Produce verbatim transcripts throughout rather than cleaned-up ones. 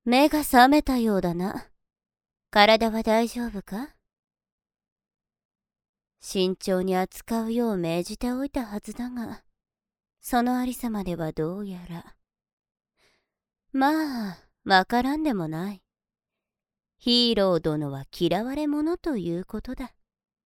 目が覚めたようだな。体は大丈夫か？慎重に扱うよう命じておいたはずだが、そのありさまではどうやら。まあ、わからんでもない。ヒーロー殿は嫌われ者ということだ。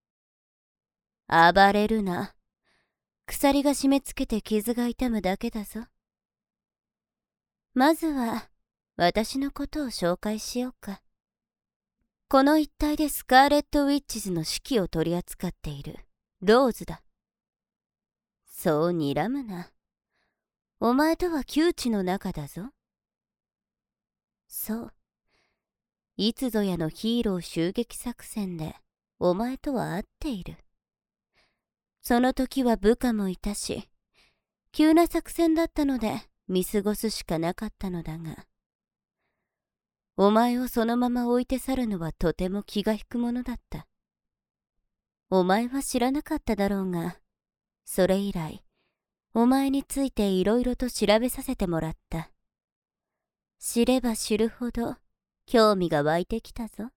暴れるな。鎖が締め付けて傷が痛むだけだぞ。まずは、私のことを紹介しようか。この一帯でスカーレット・ウィッチズの指揮を取り扱っているローズだ。そう睨むな。お前とは旧知の仲だぞ。そう。いつぞやのヒーロー襲撃作戦でお前とは会っている。その時は部下もいたし、急な作戦だったので見過ごすしかなかったのだが、お前をそのまま置いて去るのはとても気が引くものだった。お前は知らなかっただろうが、それ以来、お前についていろいろと調べさせてもらった。知れば知るほど興味が湧いてきたぞ。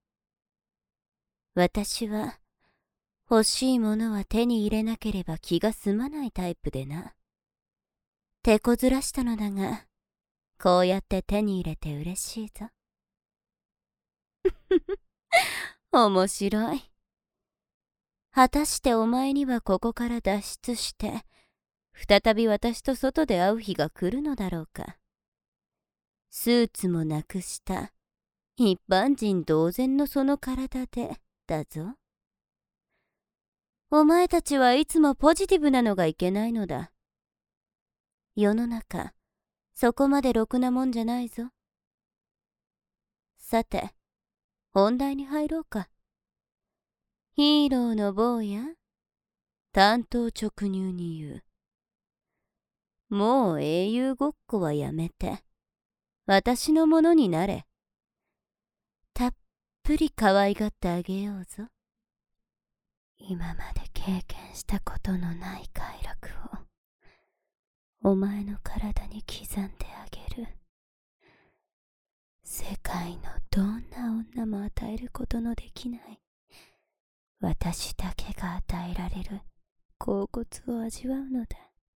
私は欲しいものは手に入れなければ気が済まないタイプでな。手こずらしたのだが、こうやって手に入れて嬉しいぞ。面白い。果たしてお前にはここから脱出して、再び私と外で会う日が来るのだろうか。スーツもなくした一般人同然のその体でだぞ。お前たちはいつもポジティブなのがいけないのだ。世の中、そこまでろくなもんじゃないぞ。さて、本題に入ろうか。ヒーローの坊や、単刀直入に言う。もう英雄ごっこはやめて、私のものになれ。たっぷり可愛がってあげようぞ。今まで経験したことのない快楽を、お前の体に刻んであげる。世界のどんな女も与えることのできない、私だけが与えられる恍惚を味わうのだ。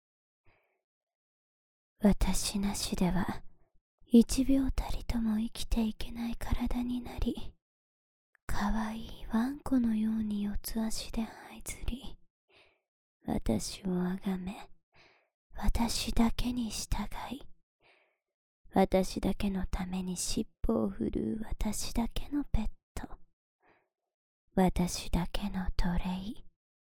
私なしでは一秒たりとも生きていけない体になり、かわいいワンコのように四つ足で這いずり、私をあがめ、私だけに従い、私だけのために尻尾を振るう私だけのペット、私だけの奴隷。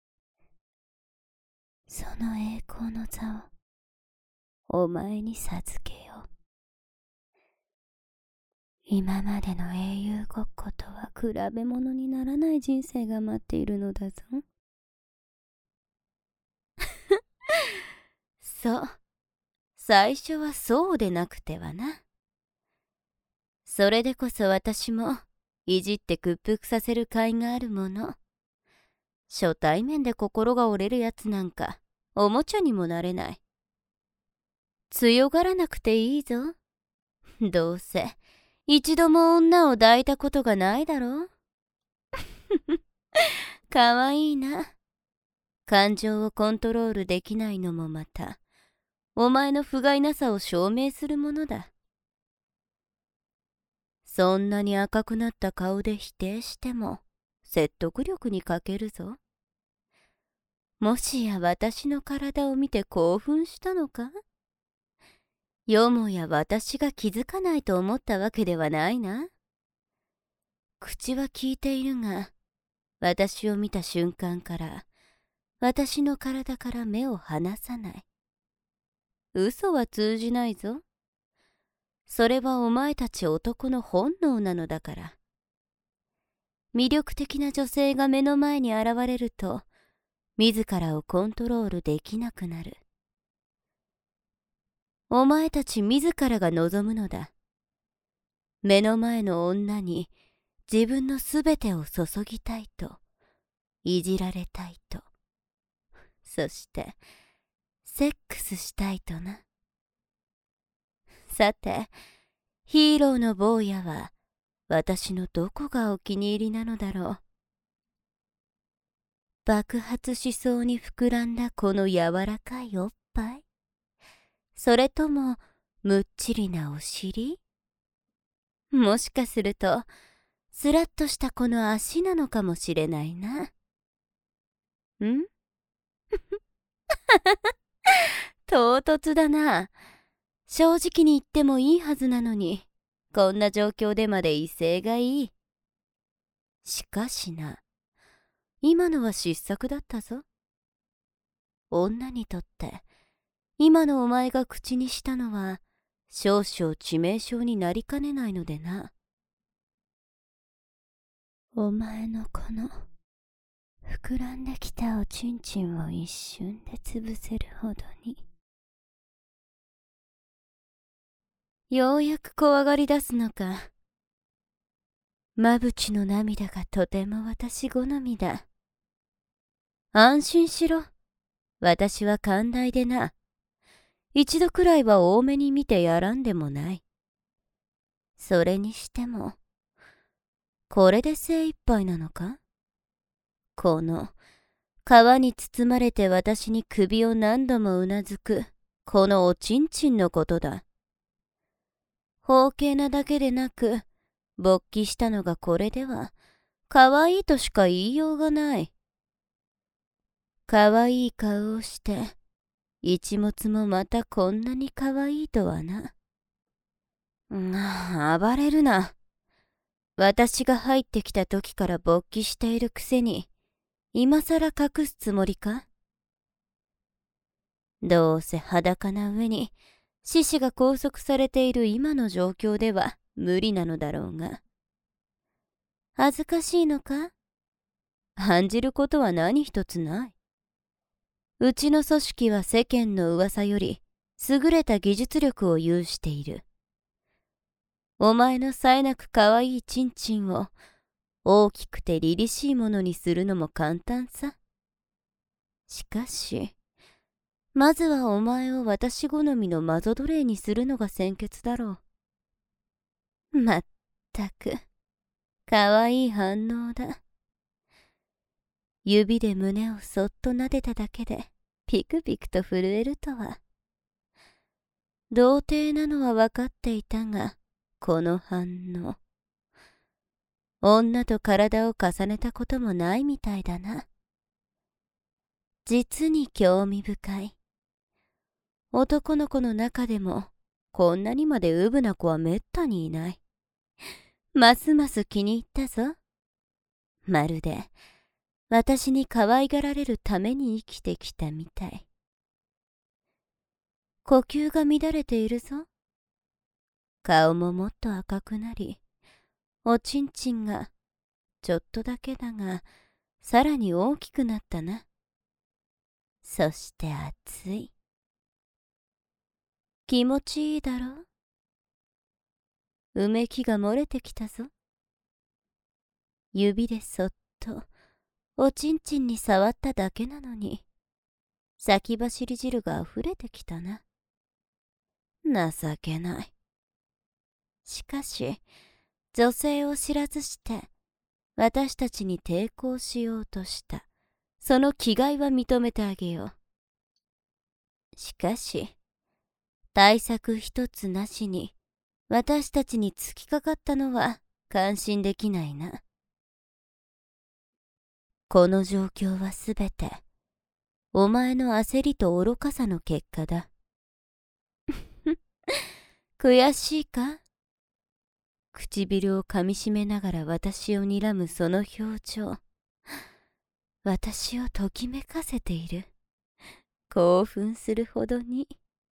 その栄光の座をお前に授けよう。今までの英雄ごっことは比べ物にならない人生が待っているのだぞ。そう。最初はそうでなくてはな。それでこそ私もいじって屈服させる甲斐があるもの。初対面で心が折れるやつなんかおもちゃにもなれない。強がらなくていいぞ。どうせ一度も女を抱いたことがないだろう。かわいいな。感情をコントロールできないのもまたお前の不甲斐なさを証明するものだ。そんなに赤くなった顔で否定しても説得力に欠けるぞ。もしや私の体を見て興奮したのか？よもや私が気づかないと思ったわけではないな。口は聞いているが、私を見た瞬間から私の体から目を離さない。嘘は通じないぞ。それはお前たち男の本能なのだから。魅力的な女性が目の前に現れると、自らをコントロールできなくなる。お前たち自らが望むのだ。目の前の女に自分のすべてを注ぎたいと、いじられたいと、そしてセックスしたいとな。さて、 ヒーローの坊やは私のどこがお気に入りなのだろう。爆発しそうに膨らんだこの柔らかいおっぱい、それともむっちりなお尻、もしかするとスラッとしたこの足なのかもしれないな。ん唐突だな。正直に言ってもいいはずなのに、こんな状況でまで威勢がいい。しかしな、今のは失策だったぞ。女にとって今のお前が口にしたのは少々致命傷になりかねないのでな。お前のこの膨らんできたおちんちんを一瞬で潰せるほどに。ようやく怖がり出すのか。まぶちの涙がとても私好みだ。安心しろ。私は寛大でな。一度くらいは多めに見てやらんでもない。それにしても、これで精一杯なのか？この、皮に包まれて私に首を何度もうなずく、このおちんちんのことだ。包茎なだけでなく、勃起したのがこれでは、可愛いとしか言いようがない。可愛い顔をして、一物もまたこんなに可愛いとはな。ああ、暴れるな。私が入ってきた時から勃起しているくせに、今さら隠すつもりか？どうせ裸な上に、獅子が拘束されている今の状況では無理なのだろうが。恥ずかしいのか？案じることは何一つない。うちの組織は世間の噂より優れた技術力を有している。お前の冴えなく可愛いチンチンを大きくて凛々しいものにするのも簡単さ。しかし、まずはお前を私好みのマゾ奴隷にするのが先決だろう。まったく、可愛い反応だ。指で胸をそっと撫でただけでピクピクと震えるとは。童貞なのは分かっていたが、この反応。女と体を重ねたこともないみたいだな。実に興味深い。男の子の中でも、こんなにまでうぶな子はめったにいない。ますます気に入ったぞ。まるで、私に可愛がられるために生きてきたみたい。呼吸が乱れているぞ。顔ももっと赤くなり、おちんちんが、ちょっとだけだが、さらに大きくなったな。そして熱い。気持ちいいだろう？うめきが漏れてきたぞ。指でそっと、おちんちんに触っただけなのに、先走り汁が溢れてきたな。情けない。しかし、女性を知らずして、私たちに抵抗しようとした、その気概は認めてあげよう。しかし、対策一つなしに、私たちに突きかかったのは感心できないな。この状況はすべて、お前の焦りと愚かさの結果だ。悔しいか？唇を噛みしめながら私を睨むその表情。私をときめかせている。興奮するほどに。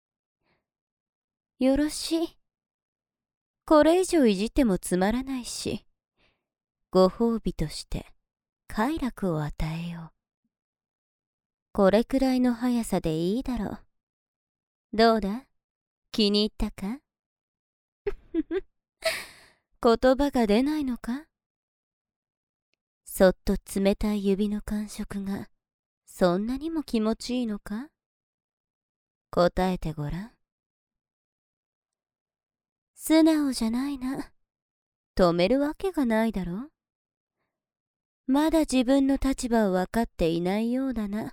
よろしい。これ以上いじってもつまらないし、ご褒美として快楽を与えよう。これくらいの速さでいいだろう。どうだ？気に入ったか？言葉が出ないのか？そっと冷たい指の感触がそんなにも気持ちいいのか？答えてごらん。 素直じゃないな。止めるわけがないだろ。まだ自分の立場を分かっていないようだな。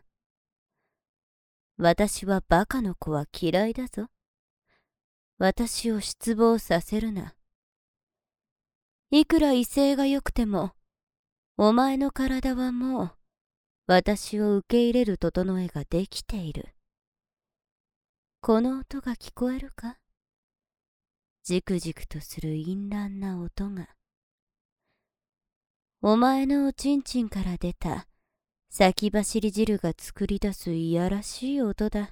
私はバカの子は嫌いだぞ。私を失望させるな。いくら威勢が良くても、お前の体はもう、私を受け入れる整えができている。この音が聞こえるか？じくじくとする淫乱な音が。お前のおちんちんから出た先走り汁が作り出すいやらしい音だ。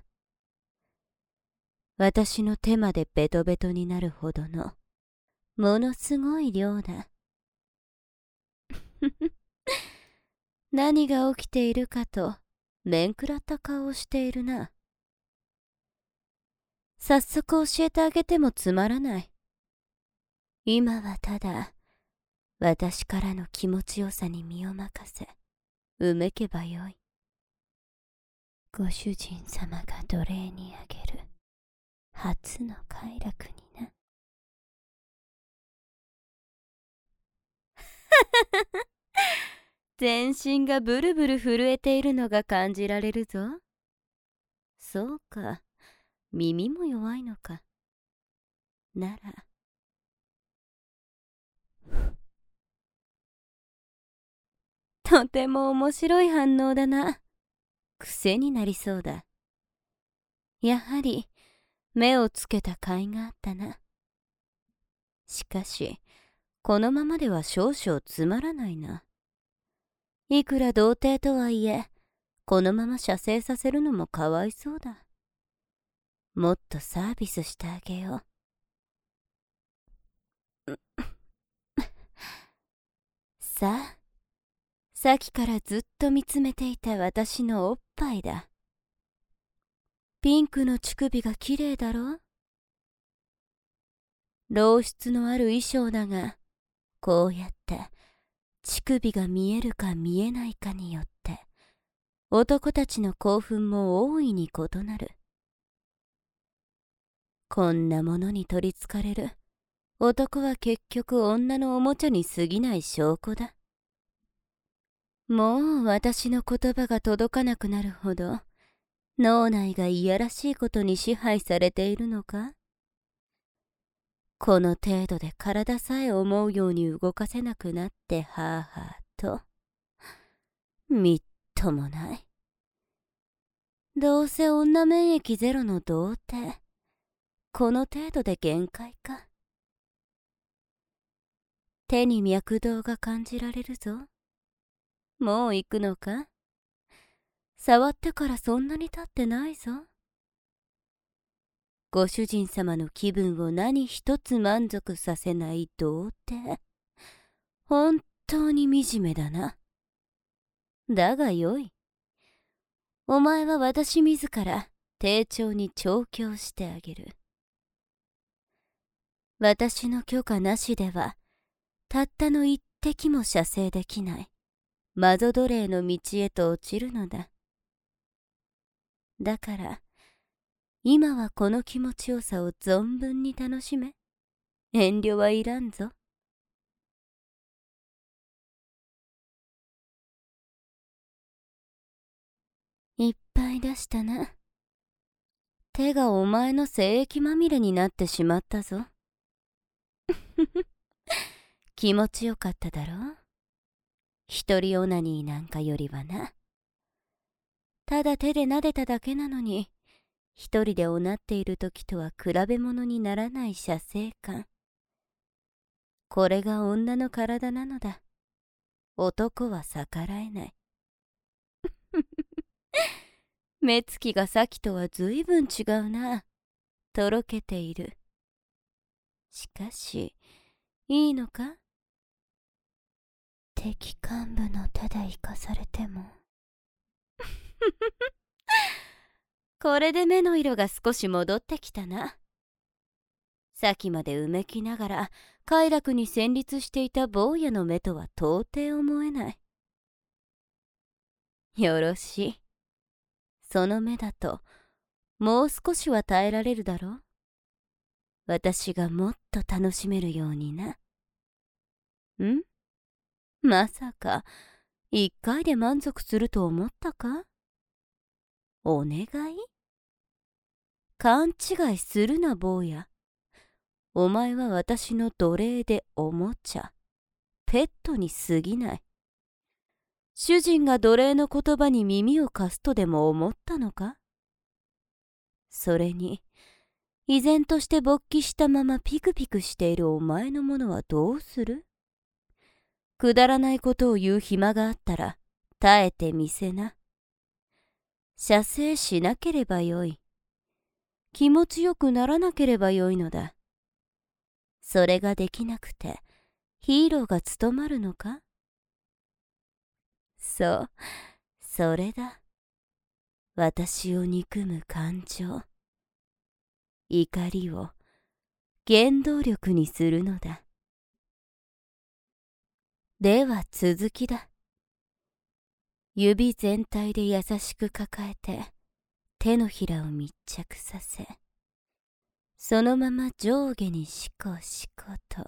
私の手までベトベトになるほどの、ものすごい量だ。何が起きているかと、面食らった顔をしているな。早速教えてあげてもつまらない。今はただ、私からの気持ちよさに身を任せ、うめけばよい。ご主人様が奴隷にあげる、初の快楽にな。全身がブルブル震えているのが感じられるぞ。そうか、耳も弱いのか。なら、とても面白い反応だな。癖になりそうだ。やはり、目をつけた甲斐があったな。しかし、このままでは少々つまらないな。いくら童貞とはいえ、このまま射精させるのもかわいそうだ。もっとサービスしてあげよう。さあ、さっきからずっと見つめていた私のおっぱいだ。ピンクの乳首が綺麗だろ？露出のある衣装だが、こうやって乳首が見えるか見えないかによって、男たちの興奮も大いに異なる。こんなものに取りつかれる男は結局女のおもちゃに過ぎない証拠だ。もう私の言葉が届かなくなるほど脳内がいやらしいことに支配されているのか？この程度で体さえ思うように動かせなくなってはあはあと。みっともない。どうせ女免疫ゼロの童貞。この程度で限界か。手に脈動が感じられるぞ。もう行くのか？触ってからそんなに経ってないぞ。ご主人様の気分を何一つ満足させない童貞。本当に惨めだな。だがよい。お前は私自ら丁重に調教してあげる。私の許可なしでは、たったの一滴も射精できない、魔女奴隷の道へと落ちるのだ。だから、今はこの気持ちよさを存分に楽しめ。遠慮はいらんぞ。いっぱい出したな。手がお前の精液まみれになってしまったぞ。気持ちよかっただろう？一人オナニーなんかよりはな。ただ手で撫でただけなのに、一人でおなっている時とは比べ物にならない射精感。これが女の体なのだ。男は逆らえない。目つきがさっきとはずいぶん違うな。とろけている。しかし、いいのか？敵幹部の手で生かされても。これで目の色が少し戻ってきたな。さっきまでうめきながら快楽に戦慄していた坊やの目とは到底思えない。よろしい。その目だともう少しは耐えられるだろう。 私がもっと楽しめるようにな。ん？まさか、一回で満足すると思ったか？お願い？勘違いするな、坊や。お前は私の奴隷でおもちゃ、ペットに過ぎない。主人が奴隷の言葉に耳を貸すとでも思ったのか？それに、依然として勃起したままピクピクしているお前のものはどうする？くだらないことを言う暇があったら、耐えてみせな。射精しなければよい。気持ちよくならなければよいのだ。それができなくて、ヒーローが務まるのか？そう、それだ。私を憎む感情。怒りを原動力にするのだ。では続きだ。指全体で優しく抱えて手のひらを密着させ、そのまま上下にシコシコと。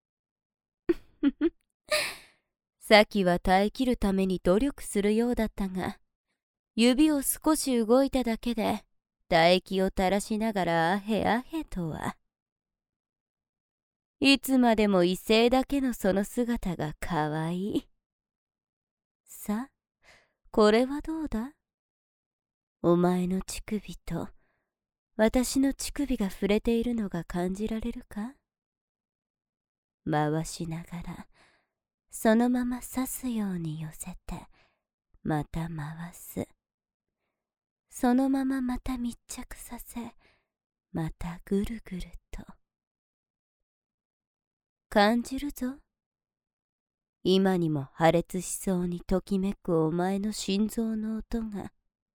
さきは耐えきるために努力するようだったが、指を少し動いただけで唾液を垂らしながらアヘアヘとは。いつまでも異性だけのその姿がかわいい。さ、これはどうだ？お前の乳首と私の乳首が触れているのが感じられるか？回しながら、そのまま刺すように寄せて、また回す。そのまままた密着させ、またぐるぐると。感じるぞ。今にも破裂しそうにときめくお前の心臓の音が、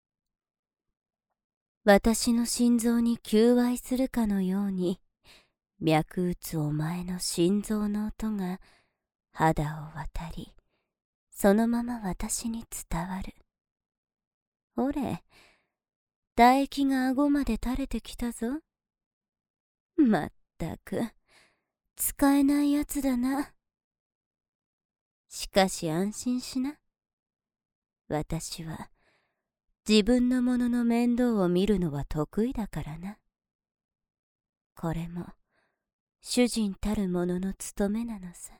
私の心臓に求愛するかのように、脈打つお前の心臓の音が肌を渡り、そのまま私に伝わる。ほれ、唾液が顎まで垂れてきたぞ。まったく、使えないやつだな。しかし安心しな。私は、自分のものの面倒を見るのは得意だからな。これも、主人たる者の務めなのさ。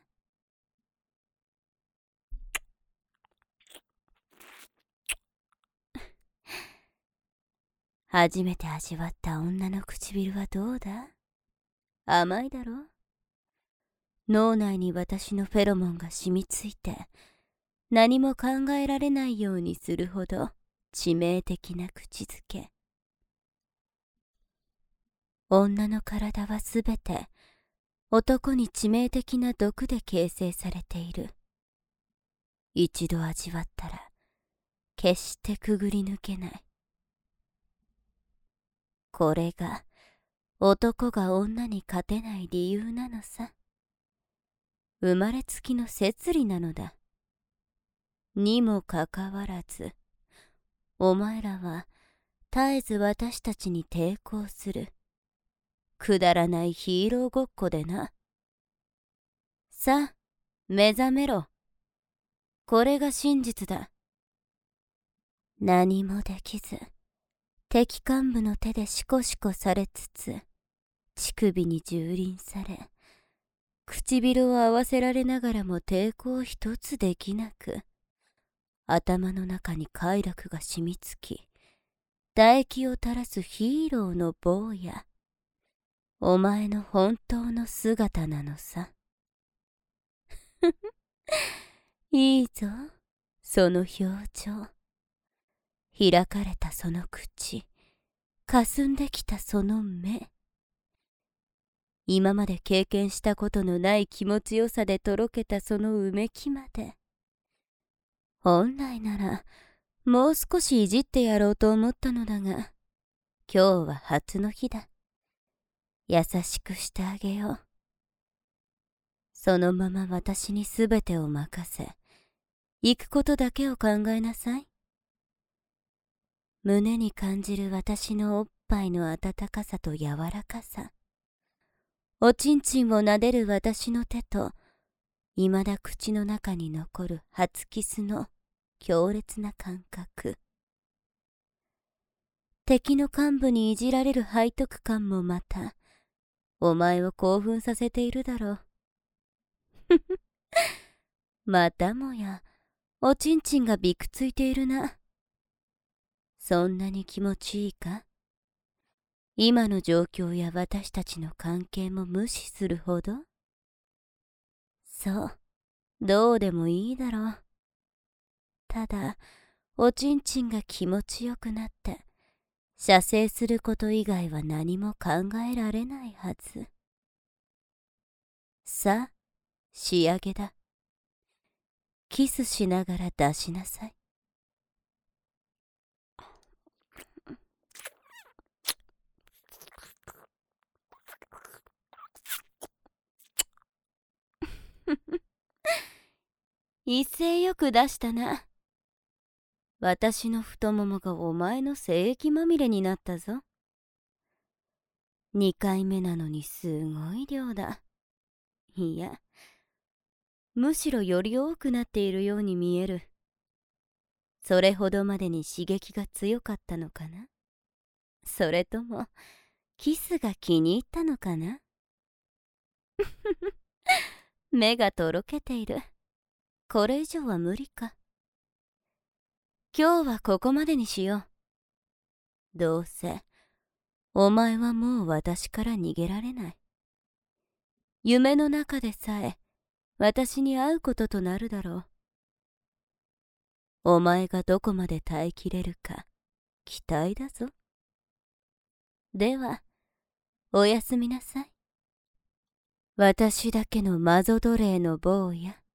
初めて味わった女の唇はどうだ？甘いだろ？脳内に私のフェロモンが染みついて、何も考えられないようにするほど致命的な口づけ。女の体はすべて男に致命的な毒で形成されている。一度味わったら決してくぐり抜けない。これが男が女に勝てない理由なのさ。生まれつきの摂理なのだ。にもかかわらず、お前らは絶えず私たちに抵抗する。くだらないヒーローごっこでな。さあ、目覚めろ。これが真実だ。何もできず、敵幹部の手でシコシコされつつ、乳首に蹂躙され、唇を合わせられながらも抵抗一つできなく、頭の中に快楽が染みつき、唾液を垂らすヒーローの坊や、お前の本当の姿なのさ。いいぞ、その表情。開かれたその口、霞んできたその目。今まで経験したことのない気持ちよさでとろけたそのうめきまで。本来なら、もう少しいじってやろうと思ったのだが、今日は初の日だ。優しくしてあげよう。そのまま私にすべてを任せ、行くことだけを考えなさい。胸に感じる私のおっぱいの温かさと柔らかさ。 おちんちんを撫でる私の手と、いまだ口の中に残る初キスの強烈な感覚。敵の幹部にいじられる背徳感もまた、お前を興奮させているだろう。またもや、おちんちんがびくついているな。そんなに気持ちいいか？今の状況や私たちの関係も無視するほど？そう、どうでもいいだろう。ただ、おちんちんが気持ちよくなって、射精すること以外は何も考えられないはず。さあ、仕上げだ。キスしながら出しなさい。威勢よく出したな。私の太ももがお前の精液まみれになったぞ。二回目なのにすごい量だ。いや、むしろより多くなっているように見える。それほどまでに刺激が強かったのかな？それとも、キスが気に入ったのかな？目がとろけている。これ以上は無理か。今日はここまでにしよう。どうせ、お前はもう私から逃げられない。夢の中でさえ、私に会うこととなるだろう。お前がどこまで耐えきれるか、期待だぞ。では、おやすみなさい。私だけのマゾ奴隷の坊や。